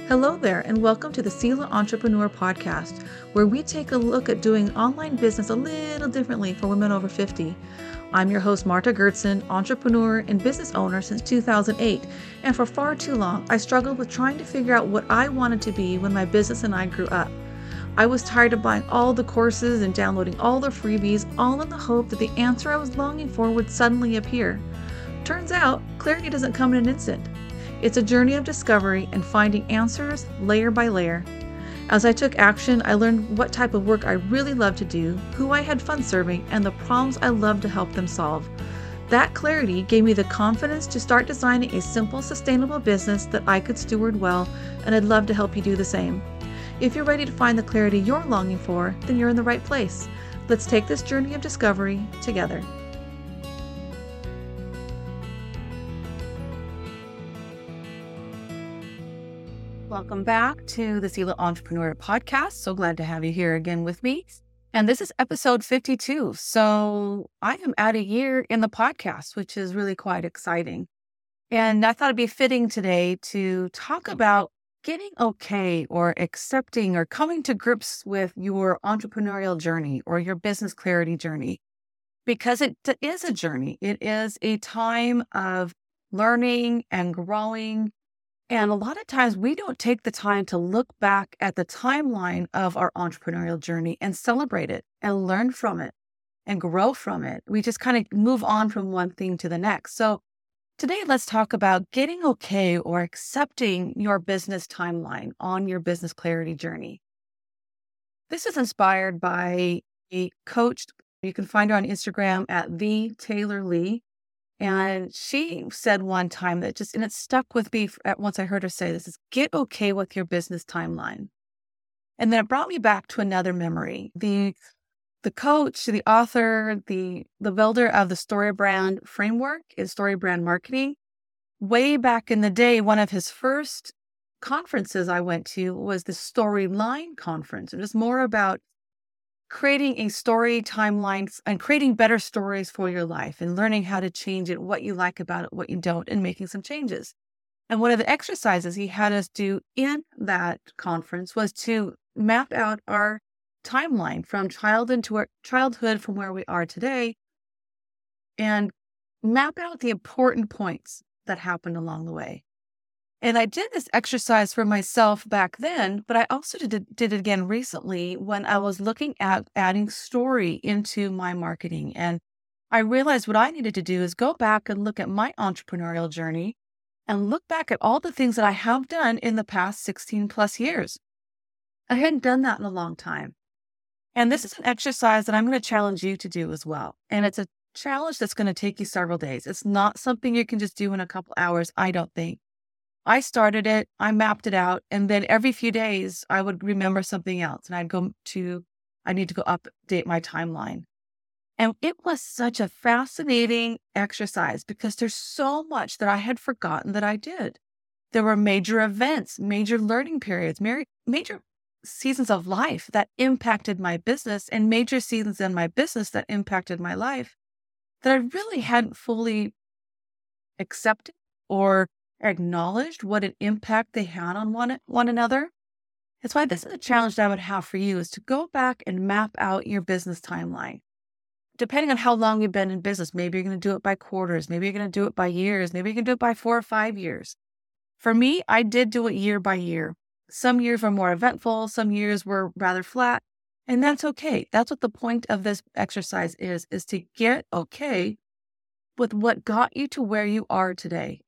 Hello there, and welcome to the Sela Entrepreneur Podcast, where we take a look at doing online business a little differently for women over 50. I'm your host, Marta Gertson, entrepreneur and business owner since 2008, and for far too long, I struggled with trying to figure out what I wanted to be when my business and I grew up. I was tired of buying all the courses and downloading all the freebies, all in the hope that the answer I was longing for would suddenly appear. Turns out, clarity doesn't come in an instant. It's a journey of discovery and finding answers layer by layer. As I took action, I learned what type of work I really loved to do, who I had fun serving, and the problems I loved to help them solve. That clarity gave me the confidence to start designing a simple, sustainable business that I could steward well, and I'd love to help you do the same. If you're ready to find the clarity you're longing for, then you're in the right place. Let's take this journey of discovery together. Welcome back to the Sela Entrepreneur Podcast. So glad to have you here again with me. And this is episode 52. So I am at a year in the podcast, which is really quite exciting. And I thought it'd be fitting today to talk about getting okay or accepting or coming to grips with your entrepreneurial journey or your business clarity journey, because it is a journey. It is a time of learning and growing. And a lot of times we don't take the time to look back at the timeline of our entrepreneurial journey and celebrate it and learn from it and grow from it. We just kind of move on from one thing to the next. So today, let's talk about getting okay or accepting your business timeline on your business clarity journey. This is inspired by a coach. You can find her on Instagram at the Taylor Lee. And she said one time that and it stuck with me once I heard her say this, is get okay with your business timeline. And then it brought me back to another memory. The coach, the author, the builder of the StoryBrand framework is StoryBrand marketing. Way back in the day, one of his first conferences I went to was the Storyline conference. It was more about creating a story timeline and creating better stories for your life and learning how to change it, what you like about it, what you don't, and making some changes. And one of the exercises he had us do in that conference was to map out our timeline from childhood from where we are today and map out the important points that happened along the way. And I did this exercise for myself back then, but I also did it again recently when I was looking at adding story into my marketing. And I realized what I needed to do is go back and look at my entrepreneurial journey and look back at all the things that I have done in the past 16 plus years. I hadn't done that in a long time. And this is an exercise that I'm going to challenge you to do as well. And it's a challenge that's going to take you several days. It's not something you can just do in a couple hours, I don't think. I started it, I mapped it out, and then every few days I would remember something else and I need to go update my timeline. And it was such a fascinating exercise because there's so much that I had forgotten that I did. There were major events, major learning periods, major seasons of life that impacted my business and major seasons in my business that impacted my life that I really hadn't fully accepted or acknowledged what an impact they had on one another. That's why this is a challenge that I would have for you, is to go back and map out your business timeline. Depending on how long you've been in business, maybe you're going to do it by quarters, maybe you're going to do it by years, maybe you can do it by 4 or 5 years. For me, I did do it year by year. Some years were more eventful, some years were rather flat, and that's okay. That's what the point of this exercise is to get okay with what got you to where you are today.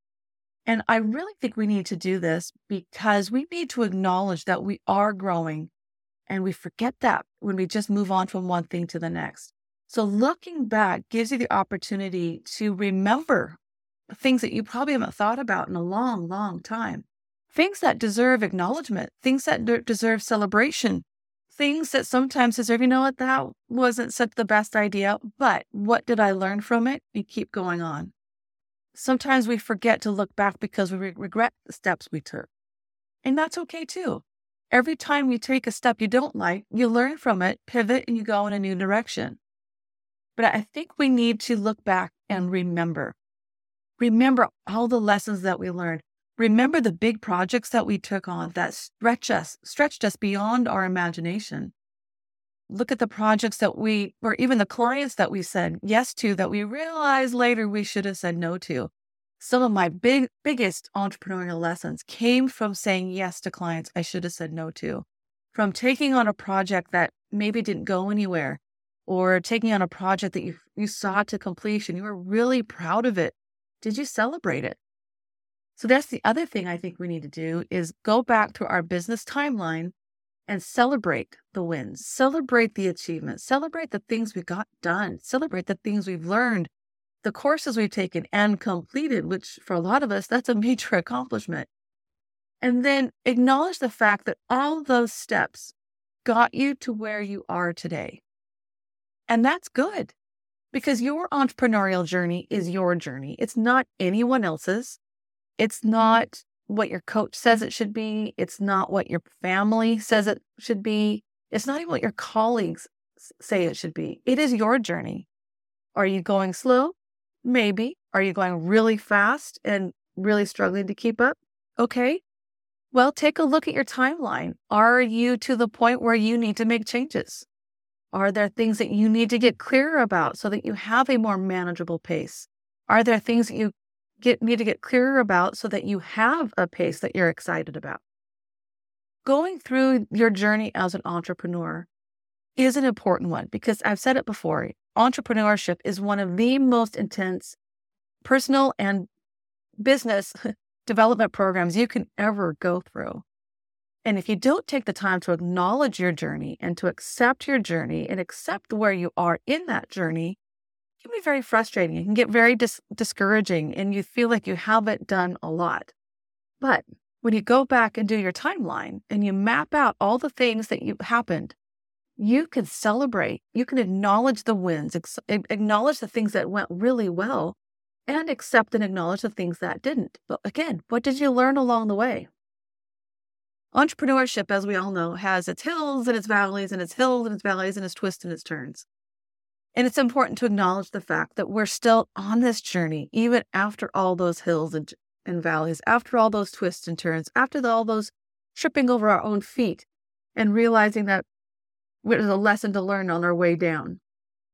And I really think we need to do this because we need to acknowledge that we are growing, and we forget that when we just move on from one thing to the next. So looking back gives you the opportunity to remember things that you probably haven't thought about in a long, long time. Things that deserve acknowledgement, things that deserve celebration, things that sometimes deserve, that wasn't such the best idea, but what did I learn from it? And keep going on. Sometimes we forget to look back because we regret the steps we took. And that's okay too. Every time you take a step you don't like, you learn from it, pivot, and you go in a new direction. But I think we need to look back and remember all the lessons that we learned. remember the big projects that we took on that stretched us beyond our imagination. Look at the projects that or even the clients that we said yes to that we realized later we should have said no to. Some of my biggest entrepreneurial lessons came from saying yes to clients I should have said no to, from taking on a project that maybe didn't go anywhere, or taking on a project that you saw to completion. You were really proud of it. Did you celebrate it? So that's the other thing I think we need to do is go back to our business timeline and celebrate the wins, celebrate the achievements, celebrate the things we got done, celebrate the things we've learned, the courses we've taken and completed, which for a lot of us, that's a major accomplishment. And then acknowledge the fact that all those steps got you to where you are today. And that's good because your entrepreneurial journey is your journey. It's not anyone else's. It's not what your coach says it should be. It's not what your family says it should be. It's not even what your colleagues say it should be. It is your journey. Are you going slow? Maybe. Are you going really fast and really struggling to keep up? Okay. Well, take a look at your timeline. Are you to the point where you need to make changes? Are there things that you need to get clearer about so that you have a more manageable pace? Are there things that you need to get clearer about so that you have a pace that you're excited about? Going through your journey as an entrepreneur is an important one because I've said it before. Entrepreneurship is one of the most intense personal and business development programs you can ever go through. And if you don't take the time to acknowledge your journey and to accept your journey and accept where you are in that journey, it can be very frustrating. It can get very discouraging and you feel like you haven't done a lot. But when you go back and do your timeline and you map out all the things that happened, you can celebrate, you can acknowledge the wins, acknowledge the things that went really well, and accept and acknowledge the things that didn't. But again, what did you learn along the way? Entrepreneurship, as we all know, has its hills and its valleys and its hills and its valleys and its twists and its turns. And it's important to acknowledge the fact that we're still on this journey, even after all those hills and valleys, after all those twists and turns, after all those tripping over our own feet and realizing that there's a lesson to learn on our way down.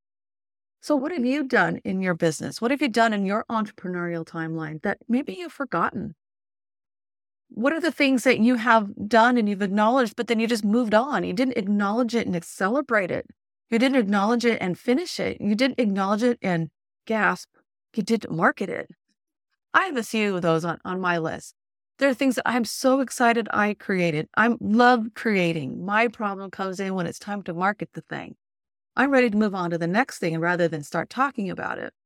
So what have you done in your business? What have you done in your entrepreneurial timeline that maybe you've forgotten? What are the things that you have done and you've acknowledged, but then you just moved on? You didn't acknowledge it and celebrate it. You didn't acknowledge it and finish it. You didn't acknowledge it and gasp. You didn't market it. I have a few of those on my list. There are things that I'm so excited I created. I love creating. My problem comes in when it's time to market the thing. I'm ready to move on to the next thing rather than start talking about it.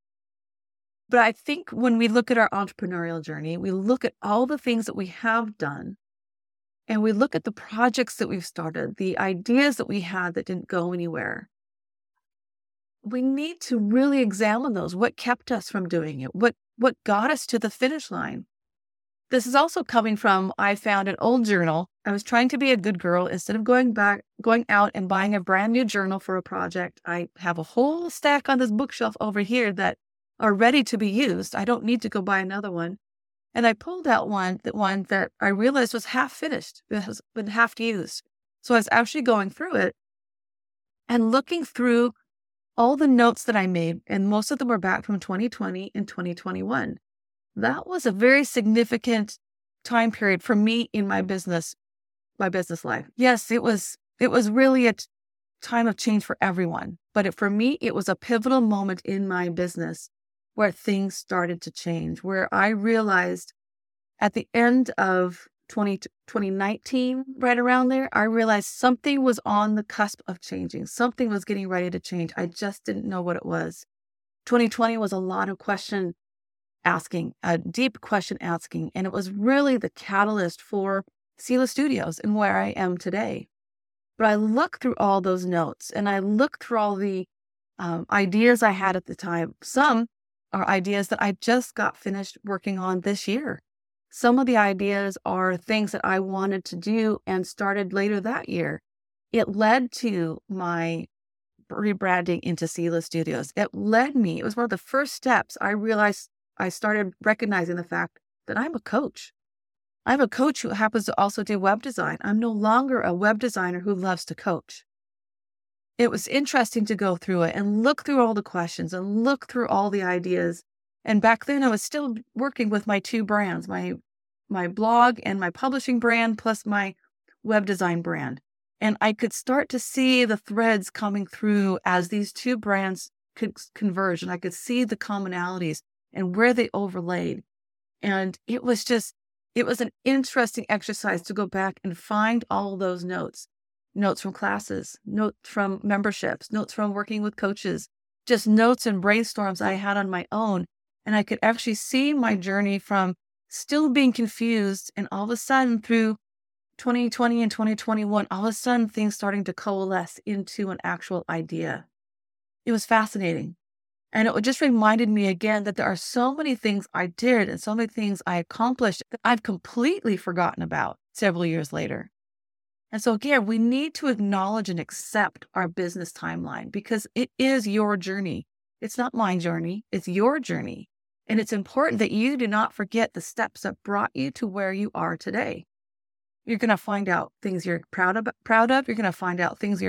But I think when we look at our entrepreneurial journey, we look at all the things that we have done, and we look at the projects that we've started, the ideas that we had that didn't go anywhere. We need to really examine those. What kept us from doing it? What got us to the finish line? This is also coming from, I found an old journal. I was trying to be a good girl. Instead of going out and buying a brand new journal for a project, I have a whole stack on this bookshelf over here that are ready to be used. I don't need to go buy another one. And I pulled out one that I realized was half finished. It has been half used. So I was actually going through it and looking through all the notes that I made, and most of them were back from 2020 and 2021. That was a very significant time period for me in my business life. Yes, it was really a time of change for everyone. But for me, it was a pivotal moment in my business where things started to change, where I realized at the end of 2019, right around there, I realized something was on the cusp of changing. Something was getting ready to change. I just didn't know what it was. 2020 was a lot of question asking, a deep question asking, and it was really the catalyst for Selah Studios and where I am today. But I looked through all those notes and I looked through all the ideas I had at the time. Some are ideas that I just got finished working on this year. Some of the ideas are things that I wanted to do and started later that year. It led to my rebranding into Selah Studios. It was one of the first steps I realized. I started recognizing the fact that I'm a coach. I'm a coach who happens to also do web design. I'm no longer a web designer who loves to coach. It was interesting to go through it and look through all the questions and look through all the ideas. And back then I was still working with my two brands, my blog and my publishing brand, plus my web design brand. And I could start to see the threads coming through as these two brands could converge. And I could see the commonalities and where they overlaid. And it was an interesting exercise to go back and find all those notes from classes, notes from memberships, notes from working with coaches, just notes and brainstorms I had on my own. And I could actually see my journey from still being confused, and all of a sudden through 2020 and 2021, all of a sudden things starting to coalesce into an actual idea. It was fascinating. And it just reminded me again that there are so many things I did and so many things I accomplished that I've completely forgotten about several years later. And so again, we need to acknowledge and accept our business timeline because it is your journey. It's not my journey. It's your journey. And it's important that you do not forget the steps that brought you to where you are today. You're going to find out things you're proud of. You're going to find out things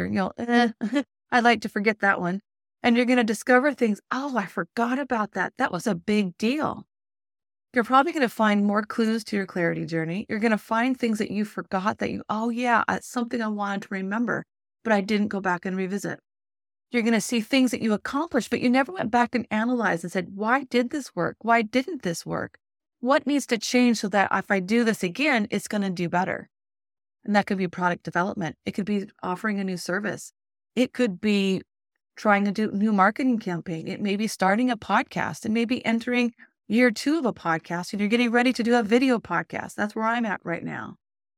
I'd like to forget that one. And you're going to discover things. Oh, I forgot about that. That was a big deal. You're probably going to find more clues to your clarity journey. You're going to find things that you forgot that it's something I wanted to remember, but I didn't go back and revisit. You're going to see things that you accomplished, but you never went back and analyzed and said, why did this work? Why didn't this work? What needs to change so that if I do this again, it's going to do better? And that could be product development. It could be offering a new service. It could be trying a new marketing campaign. It may be starting a podcast. It may be entering year 2 of a podcast and you're getting ready to do a video podcast. That's where I'm at right now.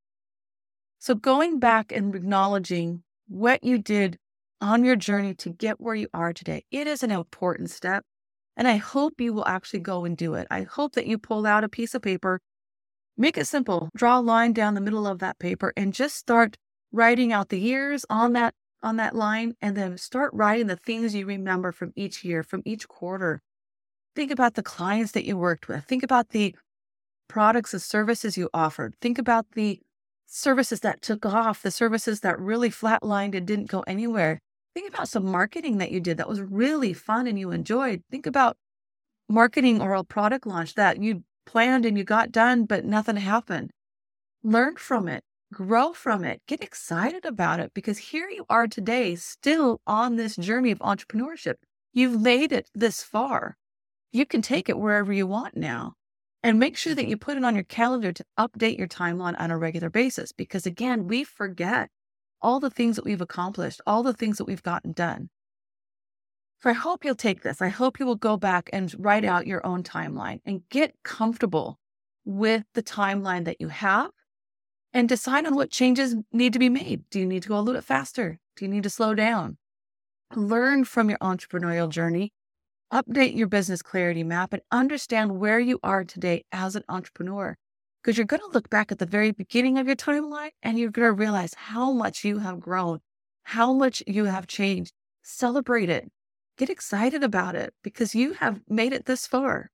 So going back and acknowledging what you did on your journey to get where you are today, it is an important step. And I hope you will actually go and do it. I hope that you pull out a piece of paper, make it simple, draw a line down the middle of that paper and just start writing out the years on that line, and then start writing the things you remember from each year, from each quarter. Think about the clients that you worked with. Think about the products and services you offered. Think about the services that took off, the services that really flatlined and didn't go anywhere. Think about some marketing that you did that was really fun and you enjoyed. Think about marketing or a product launch that you planned and you got done, but nothing happened. Learn from it. Grow from it, get excited about it, because here you are today, still on this journey of entrepreneurship. You've made it this far. You can take it wherever you want now. And make sure that you put it on your calendar to update your timeline on a regular basis, because again, we forget all the things that we've accomplished, all the things that we've gotten done. So I hope you'll take this. I hope you will go back and write out your own timeline and get comfortable with the timeline that you have. And decide on what changes need to be made. Do you need to go a little bit faster? Do you need to slow down? Learn from your entrepreneurial journey, update your business clarity map, and understand where you are today as an entrepreneur. Because you're going to look back at the very beginning of your timeline and you're going to realize how much you have grown, how much you have changed. Celebrate it. Get excited about it because you have made it this far.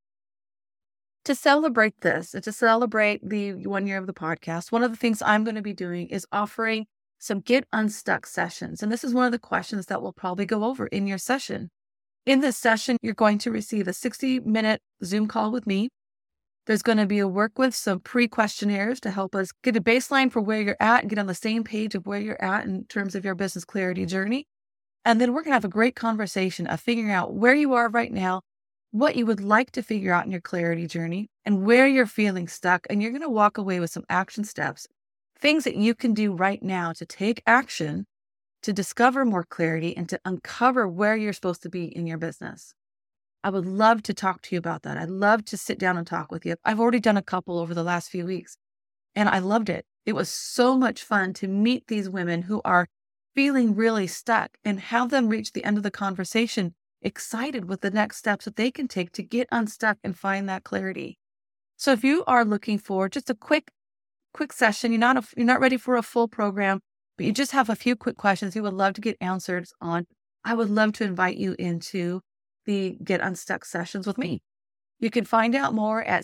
To celebrate this and to celebrate the 1 year of the podcast, one of the things I'm going to be doing is offering some Get Unstuck sessions. And this is one of the questions that we'll probably go over in your session. In this session, you're going to receive a 60-minute Zoom call with me. There's going to be a work with some pre-questionnaires to help us get a baseline for where you're at and get on the same page of where you're at in terms of your business clarity journey. And then we're going to have a great conversation of figuring out where you are right now, what you would like to figure out in your clarity journey, and where you're feeling stuck. And you're going to walk away with some action steps, things that you can do right now to take action, to discover more clarity, and to uncover where you're supposed to be in your business. I would love to talk to you about that. I'd love to sit down and talk with you. I've already done a couple over the last few weeks, and I loved it. It was so much fun to meet these women who are feeling really stuck and have them reach the end of the conversation excited with the next steps that they can take to get unstuck and find that clarity. So if you are looking for just a quick session, you're not ready for a full program, but you just have a few quick questions you would love to get answers on, I would love to invite you into the Get Unstuck sessions with me. You can find out more at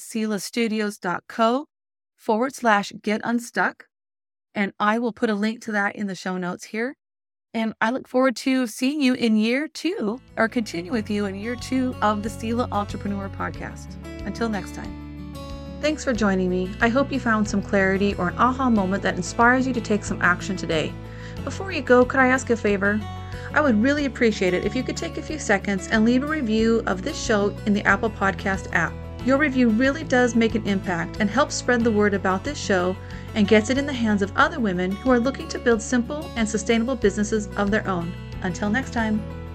selastudios.co/getunstuck. And I will put a link to that in the show notes here. And I look forward to seeing you in year 2 or continue with you in year 2 of the Sela Entrepreneur Podcast. Until next time. Thanks for joining me. I hope you found some clarity or an aha moment that inspires you to take some action today. Before you go, could I ask a favor? I would really appreciate it if you could take a few seconds and leave a review of this show in the Apple Podcast app. Your review really does make an impact and helps spread the word about this show and gets it in the hands of other women who are looking to build simple and sustainable businesses of their own. Until next time.